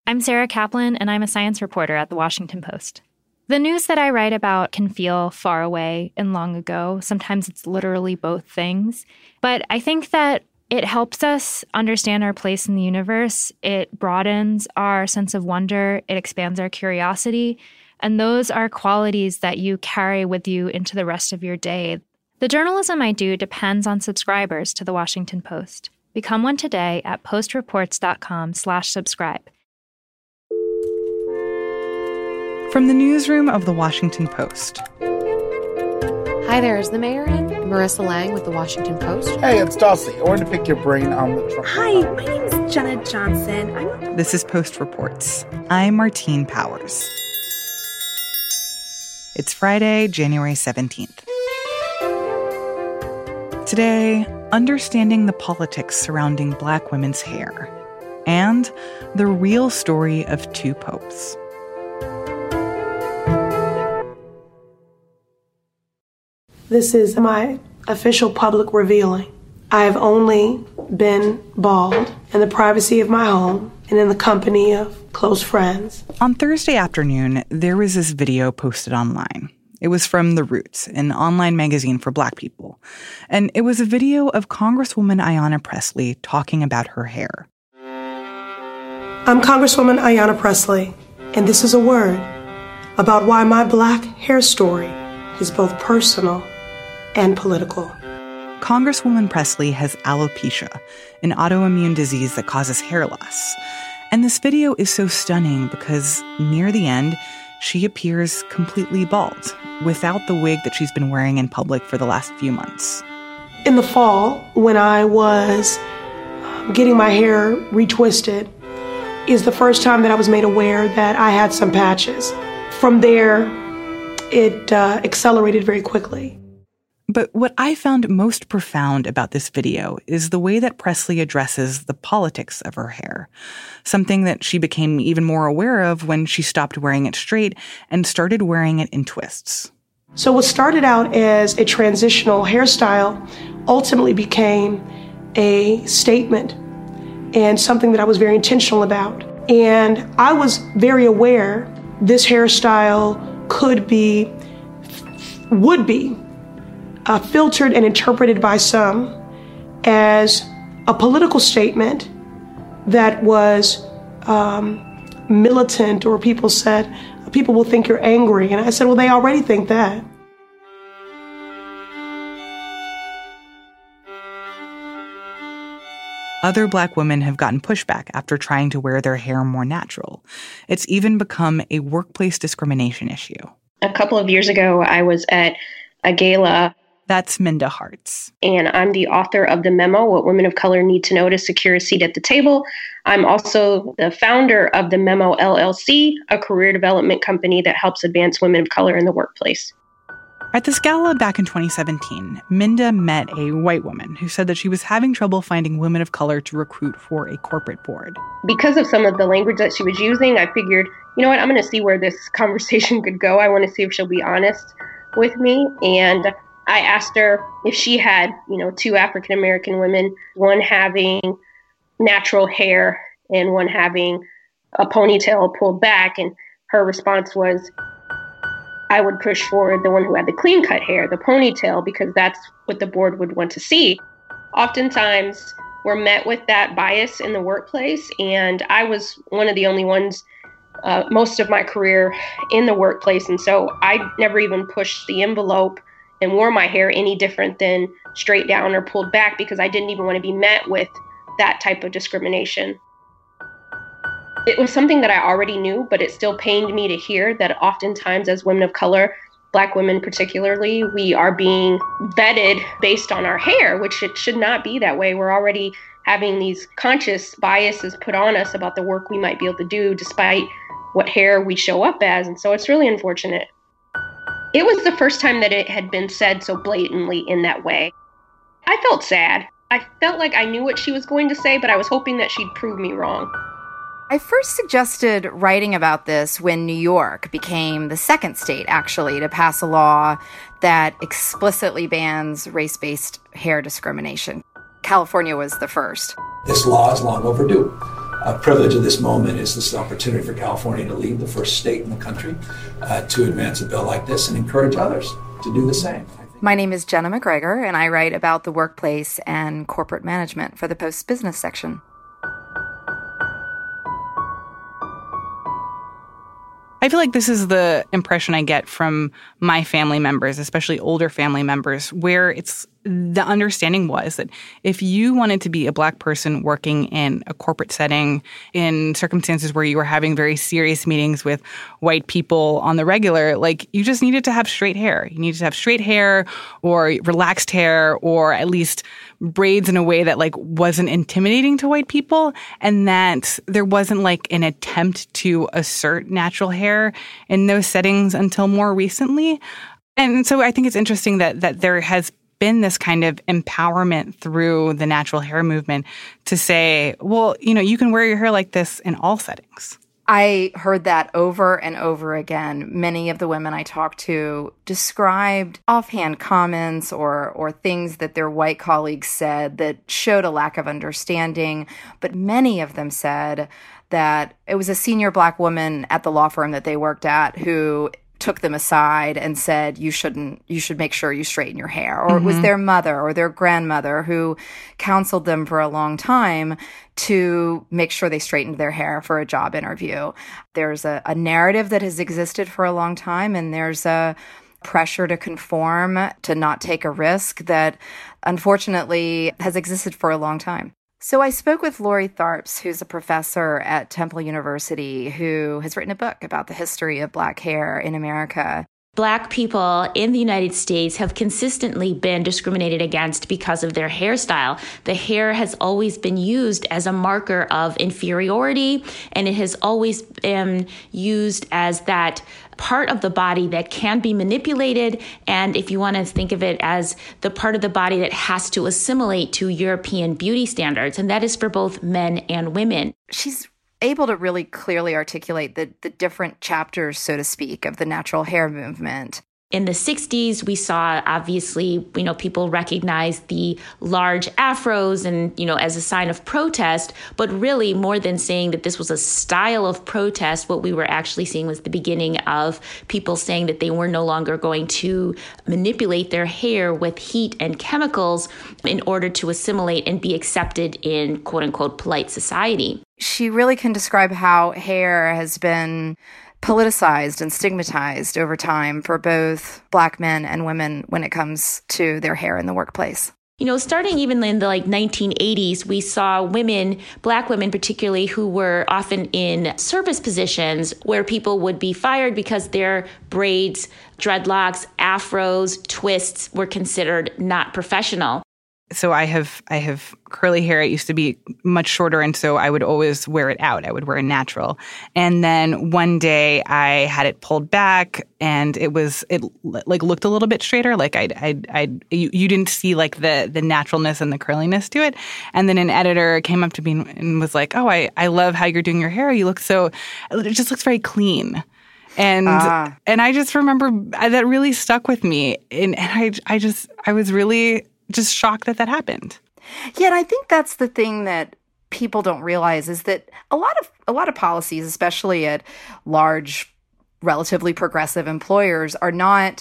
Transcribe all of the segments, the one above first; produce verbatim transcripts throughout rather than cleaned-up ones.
I'm Sarah Kaplan, and I'm a science reporter at The Washington Post. The news that I write about can feel far away and long ago. Sometimes it's literally both things. But I think that it helps us understand our place in the universe. It broadens our sense of wonder. It expands our curiosity. And those are qualities that you carry with you into the rest of your day. The journalism I do depends on subscribers to The Washington Post. Become one today at postreports.com slash subscribe. From the newsroom of The Washington Post. Hi there, is the mayor in? Marissa Lang with The Washington Post. Hey, it's Darcy. I wanted to pick your brain on the Trump. Hi, my name is Jenna Johnson. I'm... This is Post Reports. I'm Martine Powers. It's Friday, January seventeenth. Today, understanding the politics surrounding Black women's hair and the real story of two popes. This is my official public revealing. I have only been bald in the privacy of my home and in the company of close friends. On Thursday afternoon, there was this video posted online. It was from The Roots, an online magazine for Black people. And it was a video of Congresswoman Ayanna Pressley talking about her hair. I'm Congresswoman Ayanna Pressley, and this is a word about why my Black hair story is both personal and political. Congresswoman Pressley has alopecia, an autoimmune disease that causes hair loss. And this video is so stunning because near the end, she appears completely bald, without the wig that she's been wearing in public for the last few months. In the fall, when I was getting my hair retwisted, is the first time that I was made aware that I had some patches. From there, it uh, accelerated very quickly. But what I found most profound about this video is the way that Pressley addresses the politics of her hair, something that she became even more aware of when she stopped wearing it straight and started wearing it in twists. So what started out as a transitional hairstyle ultimately became a statement and something that I was very intentional about. And I was very aware this hairstyle could be, would be, Uh, filtered and interpreted by some as a political statement that was um, militant, or people said, people will think you're angry. And I said, well, they already think that. Other Black women have gotten pushback after trying to wear their hair more natural. It's even become a workplace discrimination issue. A couple of years ago, I was at a gala. That's Minda Harts. And I'm the author of the memo, What Women of Color Need to Know to Secure a Seat at the Table. I'm also the founder of the Memo L L C, a career development company that helps advance women of color in the workplace. At this gala back in twenty seventeen, Minda met a white woman who said that she was having trouble finding women of color to recruit for a corporate board. Because of some of the language that she was using, I figured, you know what, I'm going to see where this conversation could go. I want to see if she'll be honest with me. And I asked her if she had, you know, two African-American women, one having natural hair and one having a ponytail pulled back. And her response was, I would push for the one who had the clean cut hair, the ponytail, because that's what the board would want to see. Oftentimes, we're met with that bias in the workplace. And I was one of the only ones uh, most of my career in the workplace. And so I never even pushed the envelope and wore my hair any different than straight down or pulled back because I didn't even want to be met with that type of discrimination. It was something that I already knew, but it still pained me to hear that oftentimes as women of color, Black women particularly, we are being vetted based on our hair, which it should not be that way. We're already having these conscious biases put on us about the work we might be able to do despite what hair we show up as. And so it's really unfortunate. It was the first time that it had been said so blatantly in that way. I felt sad. I felt like I knew what she was going to say, but I was hoping that she'd prove me wrong. I first suggested writing about this when New York became the second state, actually, to pass a law that explicitly bans race-based hair discrimination. California was the first. This law is long overdue. uh, privilege of this moment is this opportunity for California to lead the first state in the country uh, to advance a bill like this and encourage others to do the same. My name is Jenna McGregor, and I write about the workplace and corporate management for the Post Business section. I feel like this is the impression I get from my family members, especially older family members, where it's the understanding was that if you wanted to be a Black person working in a corporate setting, in circumstances where you were having very serious meetings with white people on the regular, like you just needed to have straight hair. You needed to have straight hair or relaxed hair or at least braids in a way that like wasn't intimidating to white people, and that there wasn't like an attempt to assert natural hair in those settings until more recently. And so I think it's interesting that that there has been this kind of empowerment through the natural hair movement to say, well, you know, you can wear your hair like this in all settings. I heard that over and over again. Many of the women I talked to described offhand comments or or things that their white colleagues said that showed a lack of understanding. But many of them said that it was a senior Black woman at the law firm that they worked at who took them aside and said, you shouldn't, you should make sure you straighten your hair. Or mm-hmm. it was their mother or their grandmother who counseled them for a long time to make sure they straightened their hair for a job interview. There's a, a narrative that has existed for a long time, and there's a pressure to conform, to not take a risk that unfortunately has existed for a long time. So I spoke with Lori Tharps, who's a professor at Temple University, who has written a book about the history of Black hair in America. Black people in the United States have consistently been discriminated against because of their hairstyle. The hair has always been used as a marker of inferiority, and it has always been used as that part of the body that can be manipulated. And if you want to think of it as the part of the body that has to assimilate to European beauty standards, and that is for both men and women. She's able to really clearly articulate the, the different chapters, so to speak, of the natural hair movement. In the sixties, we saw, obviously, you know, people recognize the large afros and, you know, as a sign of protest. But really, more than saying that this was a style of protest, what we were actually seeing was the beginning of people saying that they were no longer going to manipulate their hair with heat and chemicals in order to assimilate and be accepted in, quote unquote, polite society. She really can describe how hair has been politicized and stigmatized over time for both Black men and women when it comes to their hair in the workplace. You know, starting even in the like nineteen eighties, we saw women, Black women particularly, who were often in service positions where people would be fired because their braids, dreadlocks, afros, twists were considered not professional. So I have I have curly hair. It used to be much shorter, and so I would always wear it out. I would wear a natural. And then one day I had it pulled back, and it was it like looked a little bit straighter. Like I I I you, you didn't see like the the naturalness and the curliness to it. And then an editor came up to me and was like, "Oh, I I love how you're doing your hair. You look so it just looks very clean." And ah. and I just remember that really stuck with me. And, and I I just I was really just shocked that that happened. Yeah, and I think that's the thing that people don't realize is that a lot of a lot of policies, especially at large, relatively progressive employers, are not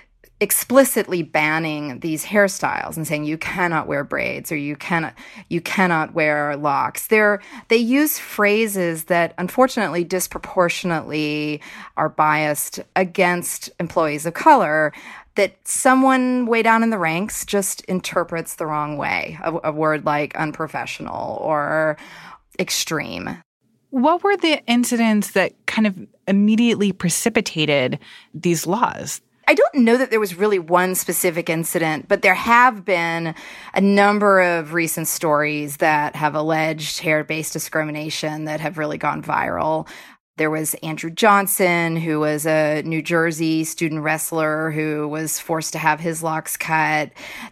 explicitly banning these hairstyles and saying you cannot wear braids or you cannot you cannot wear locks. They're they use phrases that unfortunately disproportionately are biased against employees of color, that someone way down in the ranks just interprets the wrong way. A, a word like unprofessional or extreme. What were the incidents that kind of immediately precipitated these laws? I don't know that there was really one specific incident, but there have been a number of recent stories that have alleged hair-based discrimination that have really gone viral. There was Andrew Johnson, who was a New Jersey student wrestler who was forced to have his locks cut.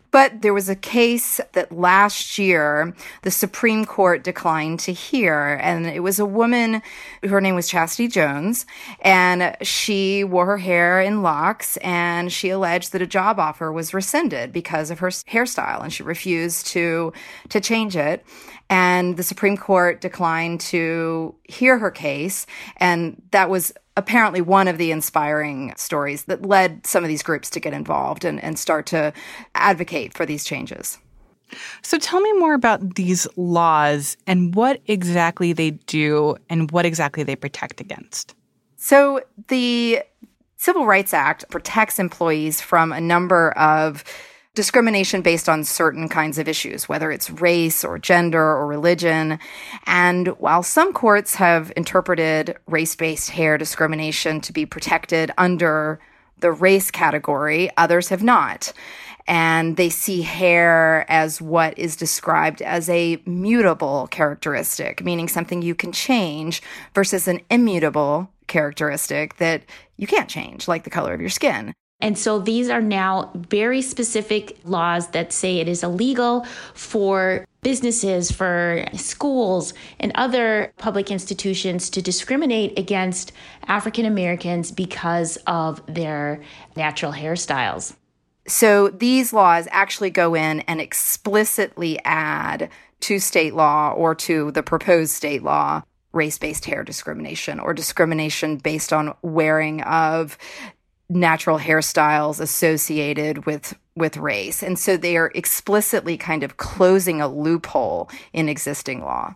But there was a case that last year the Supreme Court declined to hear, and it was a woman, her name was Chastity Jones, and she wore her hair in locks, and she alleged that a job offer was rescinded because of her hairstyle, and she refused to, to change it. And the Supreme Court declined to hear her case, and that was apparently one of the inspiring stories that led some of these groups to get involved and, and start to advocate for these changes. So tell me more about these laws and what exactly they do and what exactly they protect against. So the Civil Rights Act protects employees from a number of discrimination based on certain kinds of issues, whether it's race or gender or religion. And while some courts have interpreted race-based hair discrimination to be protected under the race category, others have not. And they see hair as what is described as a mutable characteristic, meaning something you can change, versus an immutable characteristic that you can't change, like the color of your skin. And so these are now very specific laws that say it is illegal for businesses, for schools, and other public institutions to discriminate against African Americans because of their natural hairstyles. So these laws actually go in and explicitly add to state law or to the proposed state law race-based hair discrimination or discrimination based on wearing of natural hairstyles associated with with race. And so they are explicitly kind of closing a loophole in existing law.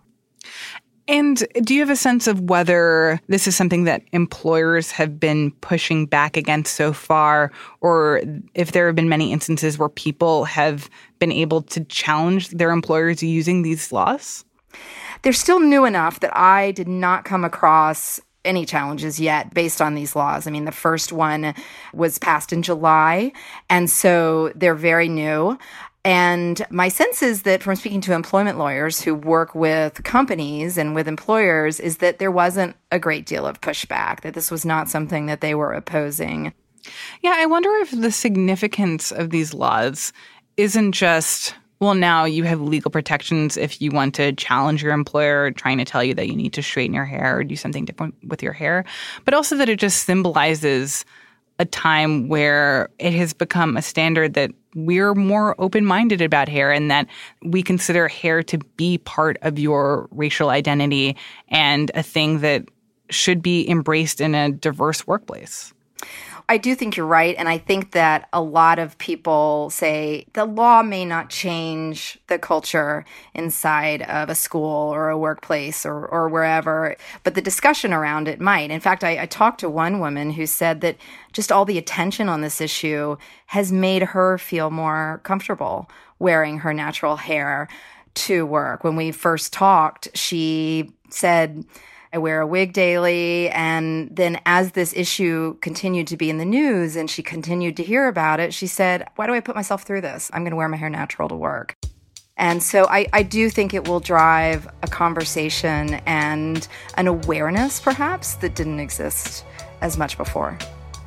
And do you have a sense of whether this is something that employers have been pushing back against so far, or if there have been many instances where people have been able to challenge their employers using these laws? They're still new enough that I did not come across any challenges yet based on these laws. I mean, the first one was passed in July, and so they're very new. And my sense is that from speaking to employment lawyers who work with companies and with employers is that there wasn't a great deal of pushback, that this was not something that they were opposing. Yeah, I wonder if the significance of these laws isn't just, well, now you have legal protections if you want to challenge your employer trying to tell you that you need to straighten your hair or do something different with your hair, but also that it just symbolizes a time where it has become a standard that we're more open-minded about hair and that we consider hair to be part of your racial identity and a thing that should be embraced in a diverse workplace. I do think you're right, and I think that a lot of people say the law may not change the culture inside of a school or a workplace or, or wherever, but the discussion around it might. In fact, I, I talked to one woman who said that just all the attention on this issue has made her feel more comfortable wearing her natural hair to work. When we first talked, she said, I wear a wig daily. And then as this issue continued to be in the news and she continued to hear about it, she said, why do I put myself through this? I'm going to wear my hair natural to work. And so I, I do think it will drive a conversation and an awareness, perhaps, that didn't exist as much before.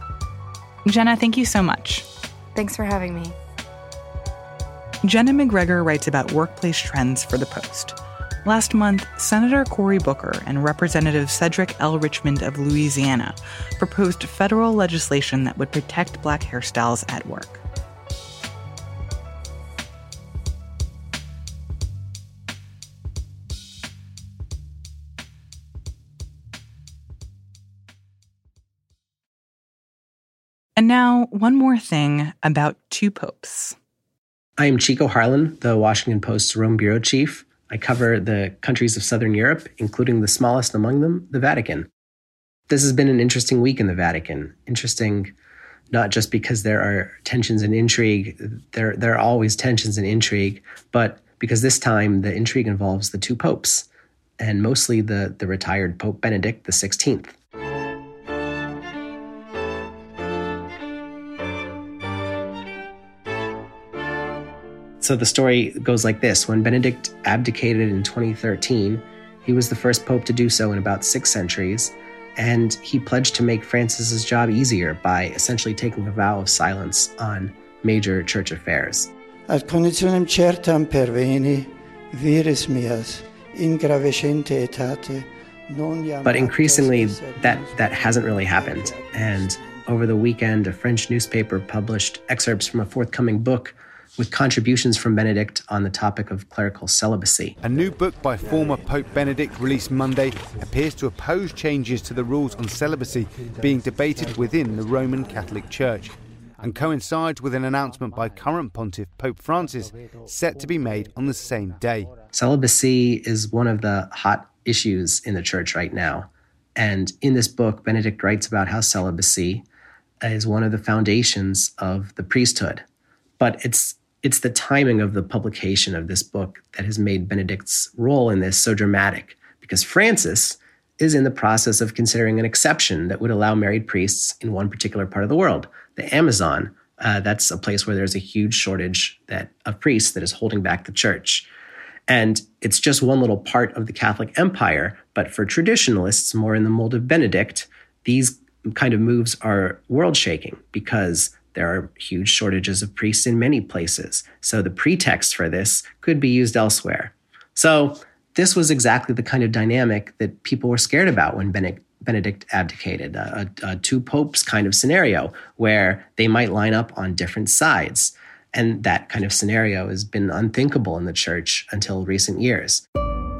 Jenna, thank you so much. Thanks for having me. Jenna McGregor writes about workplace trends for The Post. Last month, Senator Cory Booker and Representative Cedric L. Richmond of Louisiana proposed federal legislation that would protect Black hairstyles at work. And now, one more thing about two popes. I am Chico Harlan, the Washington Post's Rome bureau chief. I cover the countries of Southern Europe, including the smallest among them, the Vatican. This has been an interesting week in the Vatican. Interesting not just because there are tensions and intrigue, there, there are always tensions and intrigue, but because this time the intrigue involves the two popes, and mostly the, the retired Pope Benedict the sixteenth. So the story goes like this. When Benedict abdicated in twenty thirteen, he was the first pope to do so in about six centuries, and he pledged to make Francis's job easier by essentially taking a vow of silence on major church affairs. ad conditionem certam perveni vires mias in gravescente etate. But increasingly, that, that hasn't really happened. And over the weekend, a French newspaper published excerpts from a forthcoming book with contributions from Benedict on the topic of clerical celibacy. A new book by former Pope Benedict, released Monday, appears to oppose changes to the rules on celibacy being debated within the Roman Catholic Church, and coincides with an announcement by current pontiff Pope Francis set to be made on the same day. Celibacy is one of the hot issues in the church right now. And in this book, Benedict writes about how celibacy is one of the foundations of the priesthood. But it's it's the timing of the publication of this book that has made Benedict's role in this so dramatic, because Francis is in the process of considering an exception that would allow married priests in one particular part of the world, the Amazon. Uh, that's a place where there's a huge shortage that of priests that is holding back the church. And it's just one little part of the Catholic Empire, but for traditionalists, more in the mold of Benedict, these kind of moves are world-shaking because there are huge shortages of priests in many places. So the pretext for this could be used elsewhere. So this was exactly the kind of dynamic that people were scared about when Benedict, Benedict abdicated, a, a, a two popes kind of scenario where they might line up on different sides. And that kind of scenario has been unthinkable in the church until recent years.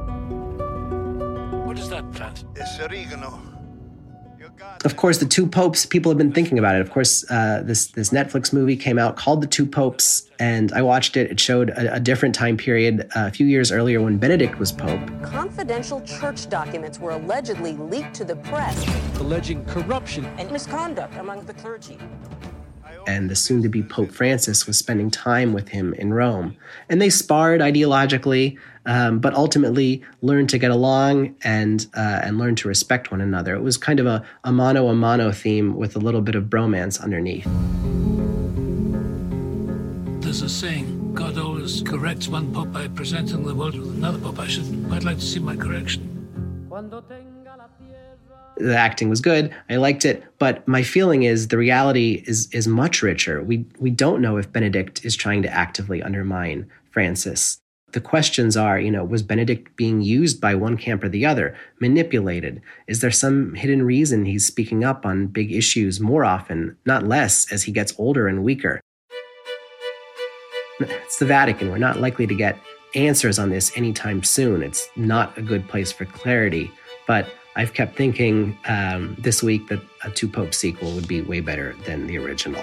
What is that plant? It's oregano. Of course, the two popes, people have been thinking about it. Of course, uh, this this Netflix movie came out called The Two Popes, and I watched it. It showed a, a different time period uh, a few years earlier when Benedict was pope. Confidential church documents were allegedly leaked to the press, alleging corruption and misconduct among the clergy. And the soon-to-be Pope Francis was spending time with him in Rome. And they sparred ideologically, um, but ultimately learned to get along and uh, and learned to respect one another. It was kind of a, a mano-a-mano theme with a little bit of bromance underneath. There's a saying, God always corrects one pope by presenting the world with another pope. I should quite like to see my correction. The acting was good. I liked it. But my feeling is the reality is is much richer. We we don't know if Benedict is trying to actively undermine Francis. The questions are, you know, was Benedict being used by one camp or the other, manipulated? Is there some hidden reason he's speaking up on big issues more often, not less, as he gets older and weaker? It's the Vatican. We're not likely to get answers on this anytime soon. It's not a good place for clarity. But I've kept thinking um, this week that a Two Pope sequel would be way better than the original.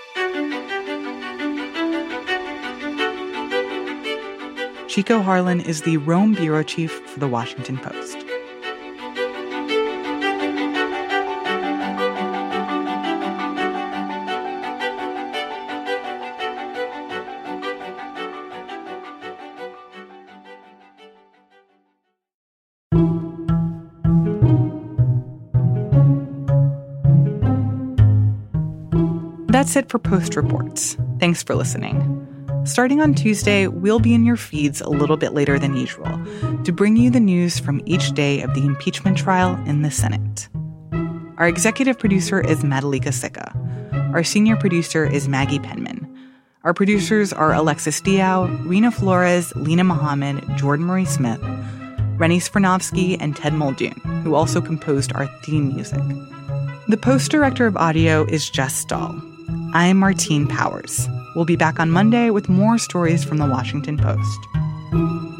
Chico Harlan is the Rome bureau chief for The Washington Post. That's it for Post Reports. Thanks for listening. Starting on Tuesday, we'll be in your feeds a little bit later than usual to bring you the news from each day of the impeachment trial in the Senate. Our executive producer is Madalika Sikka. Our senior producer is Maggie Penman. Our producers are Alexis Diao, Rena Flores, Lena Mohammed, Jordan Marie Smith, Rennie Svirnovsky, and Ted Muldoon, who also composed our theme music. The Post director of audio is Jess Stahl. I'm Martine Powers. We'll be back on Monday with more stories from The Washington Post.